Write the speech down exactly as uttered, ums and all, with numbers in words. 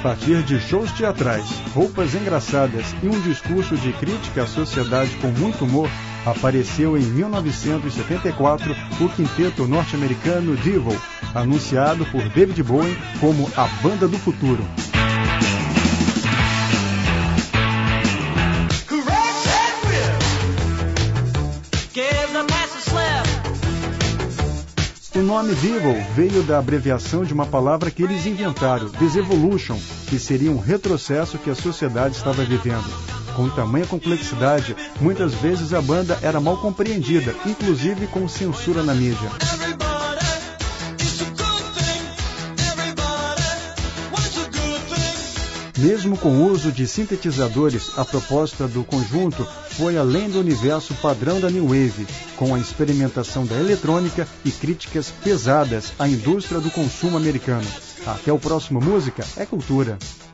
partir de shows teatrais, roupas engraçadas e um discurso de crítica à sociedade com muito humor, apareceu em mil novecentos e setenta e quatro o quinteto norte-americano Devo, anunciado por David Bowie como a banda do futuro. O nome Devo veio da abreviação de uma palavra que eles inventaram, Desevolution, que seria um retrocesso que a sociedade estava vivendo. Com tamanha complexidade, muitas vezes a banda era mal compreendida, inclusive com censura na mídia. Mesmo com o uso de sintetizadores, a proposta do conjunto foi além do universo padrão da New Wave, com a experimentação da eletrônica e críticas pesadas à indústria do consumo americano. Até o próximo Música é Cultura.